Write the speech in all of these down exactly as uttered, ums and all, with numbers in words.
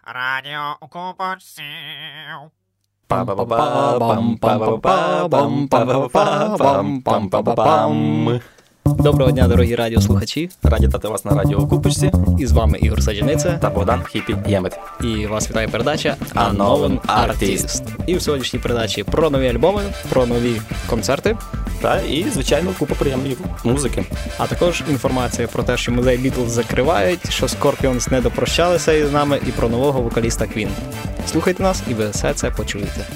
Радіо Окупацію. Доброго дня, дорогі радіослухачі. Раді вітати вас на радіо Окупочці. І з вами Ігор Саджаниця та Богдан Хіпі Ємет. І вас вітає передача Unknown Artist. І в сьогоднішній передачі про нові альбоми, про нові концерти. Та і, звичайно, купа приємної музики. А також інформація про те, що музей Бітлз закривають, що Scorpions не допрощалися із нами, і про нового вокаліста Queen. Слухайте нас, і ви все це почуєте.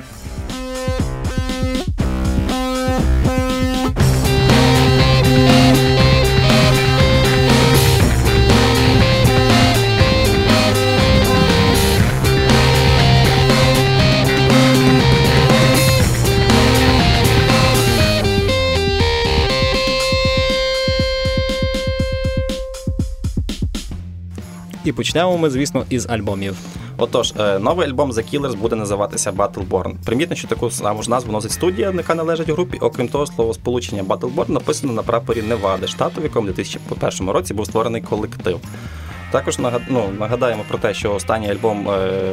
І почнемо ми, звісно, із альбомів. Отож, новий альбом The Killers буде називатися Battleborn. Примітно, що таку саму ж назву носить студія, яка належить групі. Окрім того, словосполучення Battleborn написано на прапорі Невади, штату, в якому у дві тисячі першому році був створений колектив. Також ну, нагадаємо про те, що останній альбом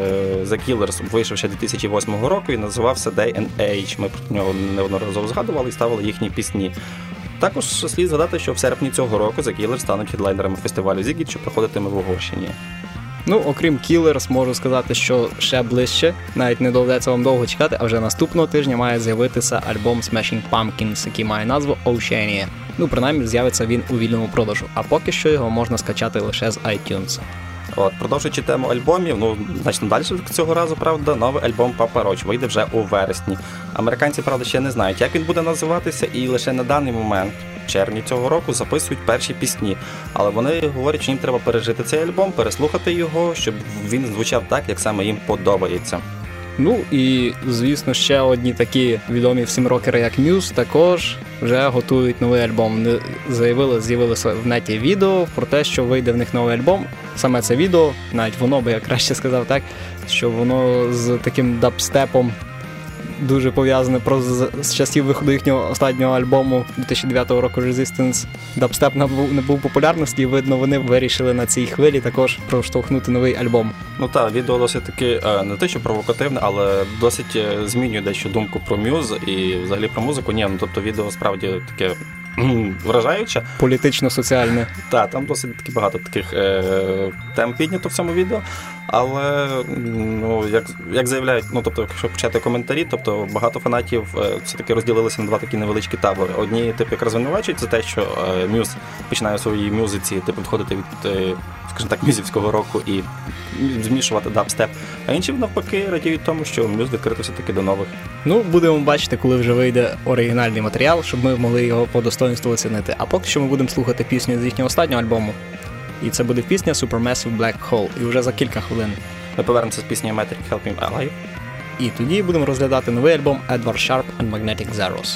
The Killers вийшов ще дві тисячі восьмого року і називався Day and Age. Ми про нього неодноразово згадували і ставили їхні пісні. Також слід згадати, що в серпні цього року The Killers стануть хедлайнерами фестивалю Зігіт, що проходитиме в Угорщині. Ну, окрім Killers, можу сказати, що ще ближче, навіть не доведеться вам довго чекати, а вже наступного тижня має з'явитися альбом Smashing Pumpkins, який має назву Oceania. Ну, принаймні, з'явиться він у вільному продажу, а поки що його можна скачати лише з iTunes. От, продовжуючи тему альбомів, ну, значно далі цього разу, правда, новий альбом Papa Roach вийде вже у вересні. Американці, правда, ще не знають, як він буде називатися, і лише на даний момент, в червні цього року, записують перші пісні. Але вони говорять, що їм треба пережити цей альбом, переслухати його, щоб він звучав так, як саме їм подобається. Ну і, звісно, ще одні такі відомі всім рокери, як Muse, також вже готують новий альбом. Заявили, з'явилося в неті відео про те, що вийде в них новий альбом. Саме це відео, навіть воно би я краще сказав так, що воно з таким дабстепом дуже пов'язане просто з, з часів виходу їхнього останнього альбому дві тисячі дев'ятого року Resistance. Дабстеп набув, набув популярності, і, видно, вони вирішили на цій хвилі також проштовхнути новий альбом. Ну так, відео досить таки, не те, що провокативне, але досить змінює дещо думку про Muse і взагалі про музику. Ні, ну тобто відео справді таке вражаюче. Політично-соціальне. Так, там досить таки багато таких е- тем піднято в цьому відео. Але, ну, як, як заявляють, ну, тобто, якщо почати коментарі, тобто багато фанатів е, все-таки розділилися на два такі невеличкі табори. Одні, типу, якраз звинувачують за те, що е, Мюз починає у своїй мюзиці, типу, відходити від, е, скажімо так, мюзівського року і змішувати дабстеп. А інші, навпаки, радіють тому, що Мюз відкрито все-таки до нових. Ну, будемо бачити, коли вже вийде оригінальний матеріал, щоб ми могли його по достоинству оцінити. А поки що ми будемо слухати пісню з їхнього останнього альбому. І це буде пісня Supermassive Black Hole. І вже за кілька хвилин ми повернемося з піснею Metric Help Me Alive. І тоді будемо розглядати новий альбом Edward Sharpe and Magnetic Zeros.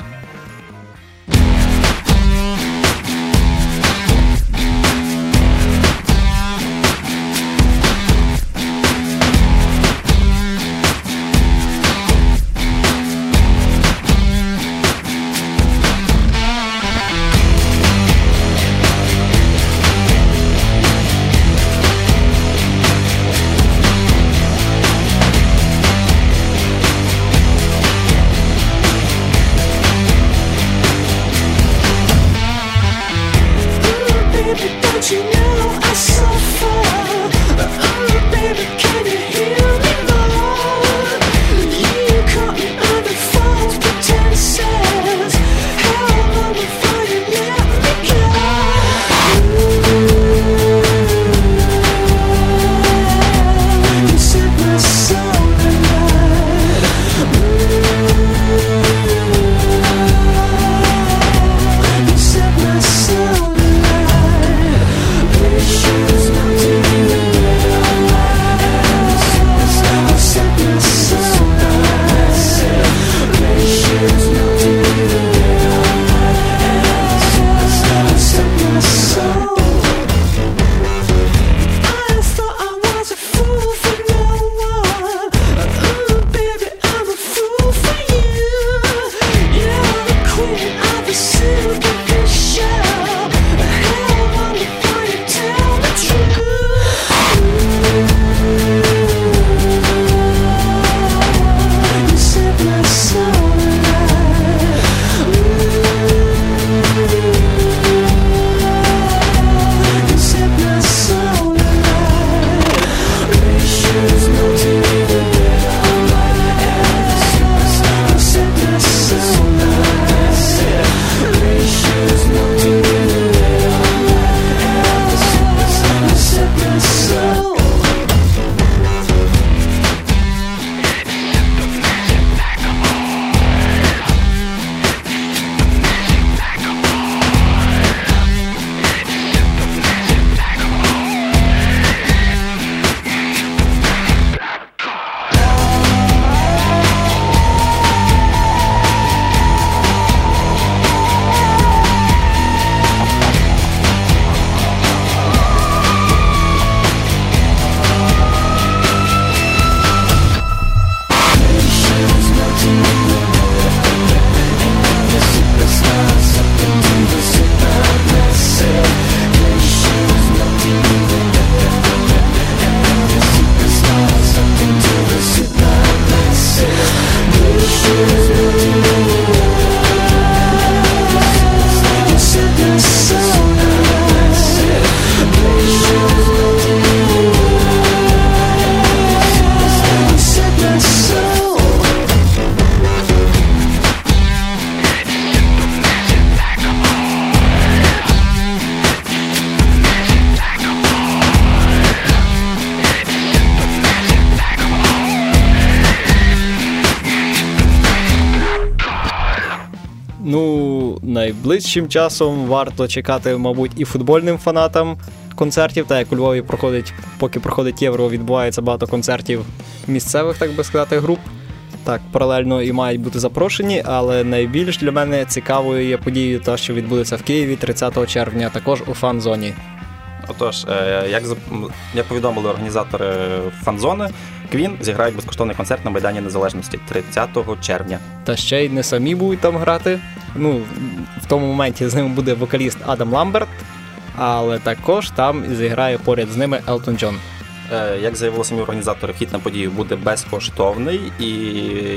найближчим часом варто чекати, мабуть, і футбольним фанатам концертів, так як у Львові проходить, поки проходить Євро, відбувається багато концертів місцевих, так би сказати, груп. Так, паралельно і мають бути запрошені, але найбільш для мене цікавою є подією та, що відбудеться в Києві тридцятого червня, також у фан-зоні. Отож, як, як повідомили організатори фан-зони, Queen зіграють безкоштовний концерт на Майдані Незалежності тридцятого червня. Та ще й не самі будуть там грати. Ну, в тому моменті з ними буде вокаліст Адам Ламберт, але також там зіграє поряд з ними Елтон Джон. Як заявили самі організатори, вхід на подію буде безкоштовний і,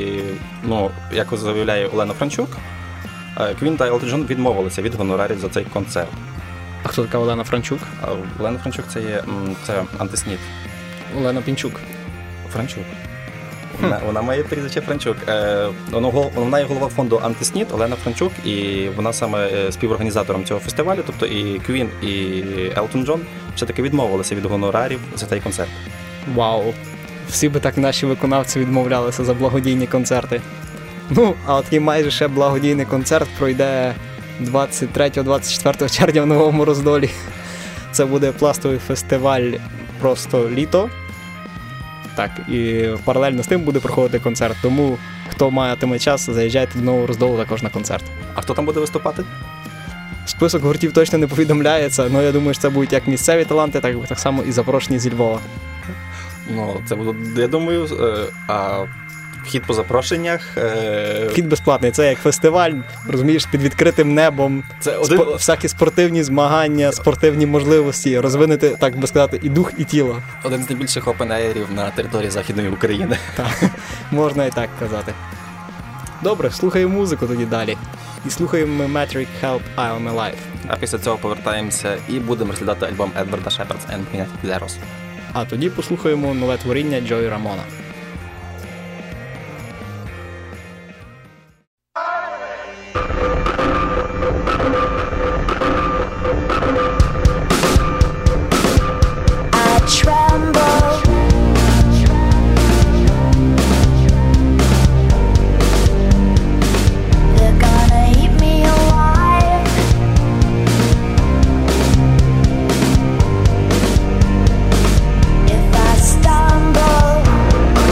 ну, як заявляє Олена Франчук, Queen та Елтон Джон відмовилися від гонорарів за цей концерт. А хто така Олена Франчук? Олена Франчук це є це антиснід. Олена Пінчук. Франчук. Вона, вона має прізвище Франчук. Е, вона, вона є голова фонду «Антиснід» Олена Франчук, і вона саме співорганізатором цього фестивалю, тобто і Queen, і Елтон Джон все-таки відмовилися від гонорарів за цей концерт. Вау! Всі би так наші виконавці відмовлялися за благодійні концерти. Ну, а от і майже ще благодійний концерт пройде двадцять третього - двадцять четвертого червня в Новому Роздолі. Це буде пластовий фестиваль «Просто літо». Так, і паралельно з тим буде проходити концерт. Тому, хто матиме час, заїжджайте до Нового Роздолу також на концерт. А хто там буде виступати? Список гуртів точно не повідомляється, але я думаю, що це будуть як місцеві таланти, так, так само і запрошені зі Львова. Ну, це буде, я думаю, а вхід по запрошеннях... Е... Вхід безплатний, це як фестиваль, розумієш, під відкритим небом, це один... спо... всякі спортивні змагання, спортивні можливості, розвинути, так би сказати, і дух, і тіло. Один з найбільших опен-ейрів на території Західної України. Так, можна і так казати. Добре, слухаємо музику тоді далі. І слухаємо Metric Help I'm Alive. А після цього повертаємося і будемо розглядати альбом Едварда Шепардс and Kinetic Zeros. А тоді послухаємо нове творіння Джої Рамона. If I stumble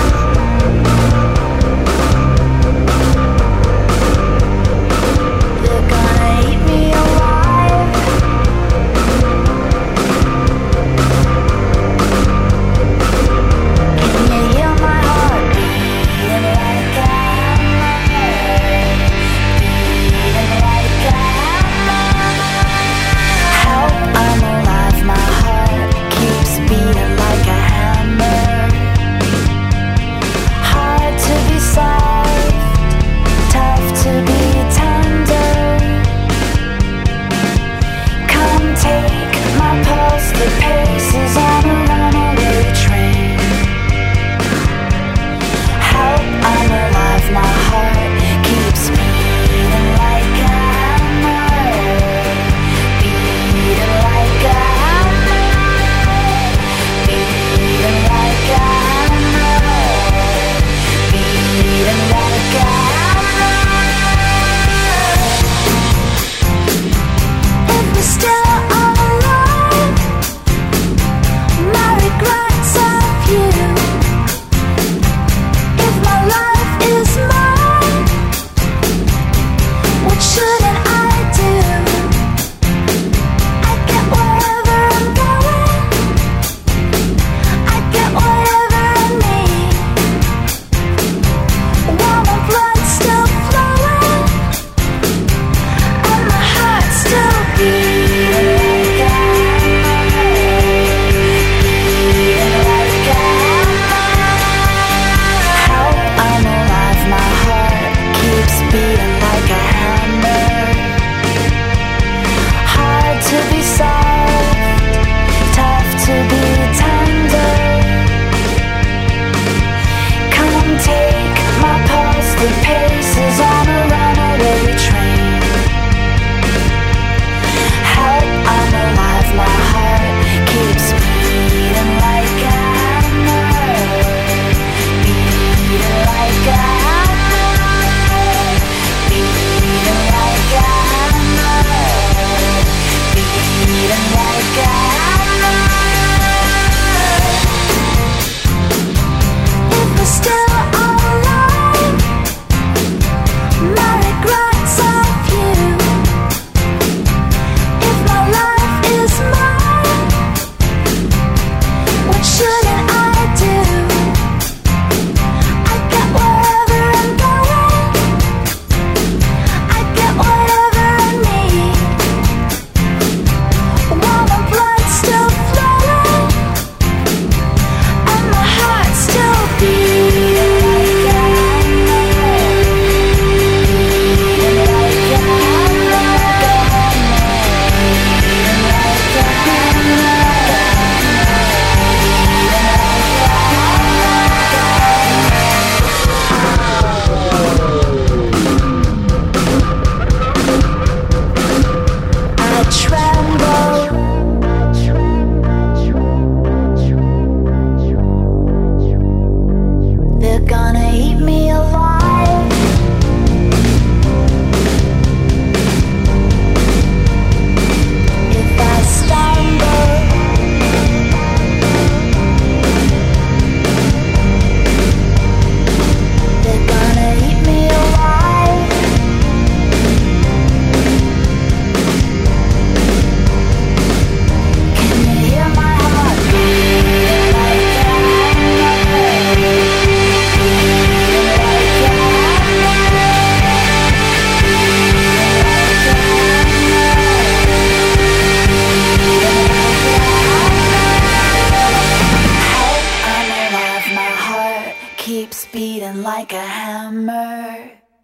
keeps beating like a hammer.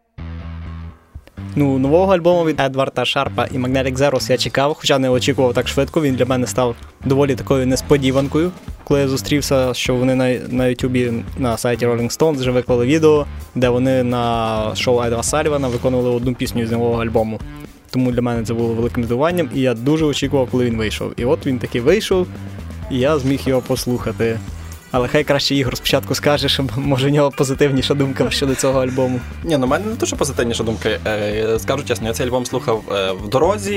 Ну, нового альбому від Едварда Шарпа і Magnetic Zeros я чекав, хоча не очікував так швидко. Він для мене став доволі такою несподіванкою, коли я зустрівся, що вони на, на Ютубі на сайті Rolling Stones вже виклали відео, де вони на шоу Еда Салівана виконували одну пісню з нового альбому. Тому для мене це було великим здивуванням, і я дуже очікував, коли він вийшов. І от він таки вийшов, і я зміг його послухати. Але хай краще Ігор спочатку скаже, щоб, може, в нього позитивніша думка щодо цього альбому. Ні, ну в мене не дуже позитивніша думка. Е, скажу чесно, я цей альбом слухав е, в дорозі,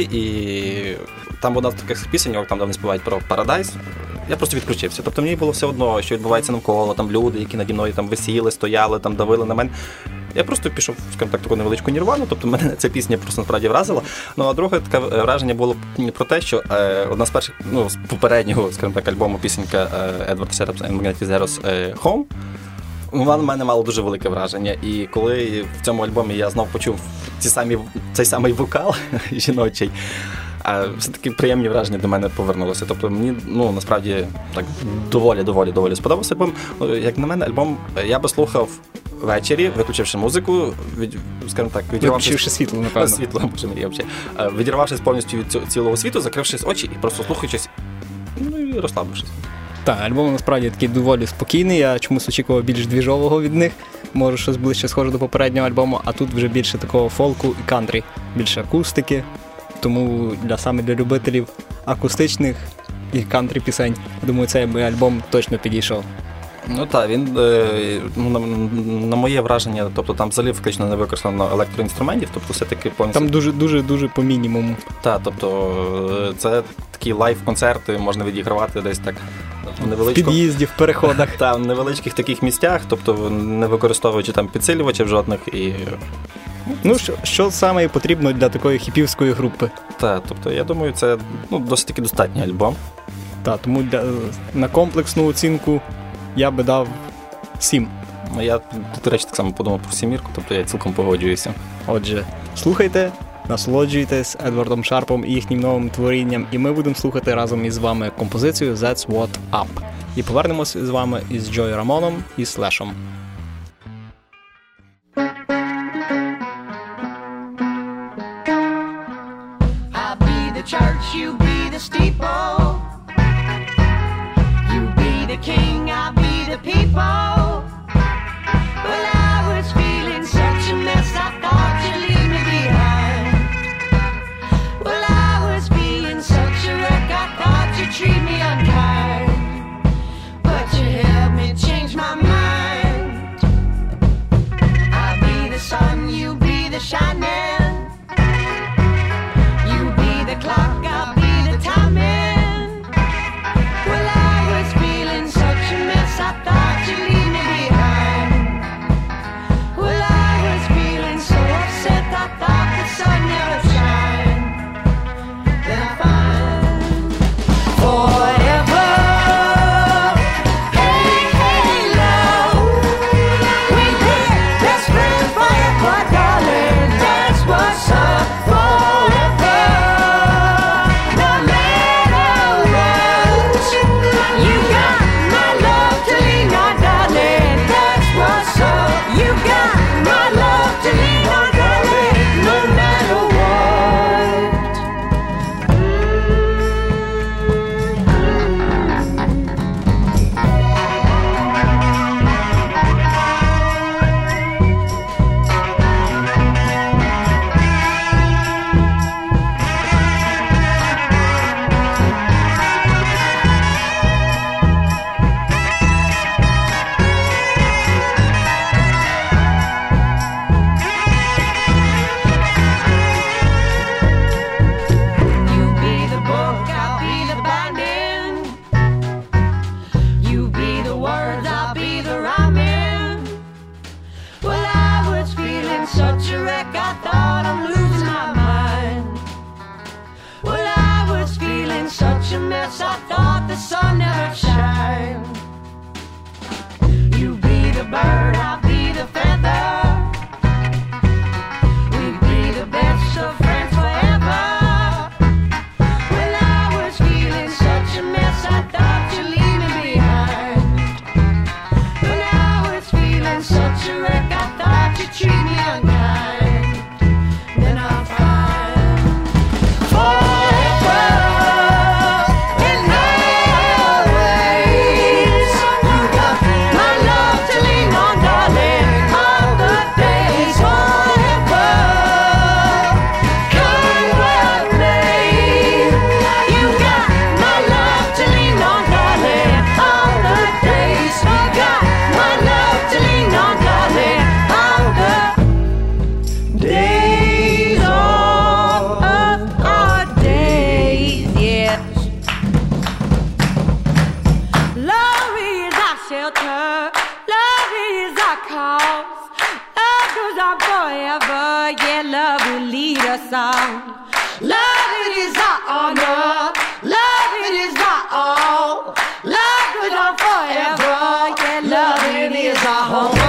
і там одна з таких пісень, там де вони співають про Paradise, я просто відключився. Тобто мені було все одно, що відбувається навколо, там люди, які наді мною там висіли, стояли, там давили на мене. Я просто пішов, скажімо так, таку невеличку нірвану, тобто мене ця пісня просто насправді вразила. Ну, а друге таке враження було про те, що е, одна з перших, ну, з попереднього, скажімо так, альбому пісенька Едварда Шарпа і Magnetic Zeros е, Home, вона на мене мало дуже велике враження. І коли в цьому альбомі я знов почув ці самі, цей самий вокал жіночий, а все-таки приємні враження до мене повернулися. Тобто мені, ну, насправді, так доволі-доволі доволі сподобався альбом. Як на мене, альбом я би слухав ввечері, виключивши музику, від, скажімо так, відірвавшись... Виключивши світло, напевно. Світло, боже мій, взагалі. Відірвавшись повністю від цілого світу, закрившись очі і просто слухаючись, ну і розслабившись. Так, альбом насправді такий доволі спокійний, я чомусь очікував більш двіжового від них, може щось ближче схоже до попереднього альбому, а тут вже більше такого фолку і кантрі, більше акустики, тому для саме для любителів акустичних і кантрі пісень, думаю, цей альбом точно підійшов. Ну так, він, е, на, на моє враження, тобто там взагалі фактично не використано електроінструментів, тобто все-таки повністю... Там дуже-дуже-дуже по мінімуму. Так, тобто це такі лайв-концерти, можна відігравати десь так в невеличкому... В під'їзді, в переходах. Так, в невеличких таких місцях, тобто не використовуючи там підсилювачів жодних і... Ну, що, що саме потрібно для такої хіпівської групи? Так, тобто я думаю, це, ну, досить таки достатній альбом. Так, тому для, на комплексну оцінку я би дав сім. Я, до речі, так само подумав про сімірку, тобто я цілком погоджуюся. Отже, слухайте, насолоджуйтесь Едвардом Шарпом і їхнім новим творінням, і ми будемо слухати разом із вами композицію That's What Up. І повернемося з вами із Джой Рамоном і Слешом. I'll be the church, you be the steeple. You be the king, I'll be the people. Well, I was feeling such a mess, I thought you'd leave me behind. Well, I was feeling such a wreck, I thought you'd treat me unkind. But you helped me change my mind. I'll be the sun, you be the shining. You be the clock, I'll be the timing. Well, I was feeling such a mess, I thought you'd leave me behind. Well, I was feeling so upset, I thought the sun never shine. Then I find forever. Hey, hey, love, we've been best friends forever, darling. That's what's up. Forever, no matter what, you got my love to lean on, darling. That's what's up. You got my love to lean on, darling, no matter what. You be the book, I'll be the binding. You be the words, I'll be the rhyming. Well, I was feeling such a wreck, I thought I'm losing my mind. Well, I was feeling such a mess, I thought the sun never shine. You be the bird, I'll be the feather. We'd be the best of friends forever. Well, I was feeling such a mess, I thought you'd leave me behind. Well, I was feeling honor. Love is our cause. Love goes on forever. Yeah, love will lead us on. Love it is our honor. Love it is our all. Love goes on forever. Yeah, love it is our home.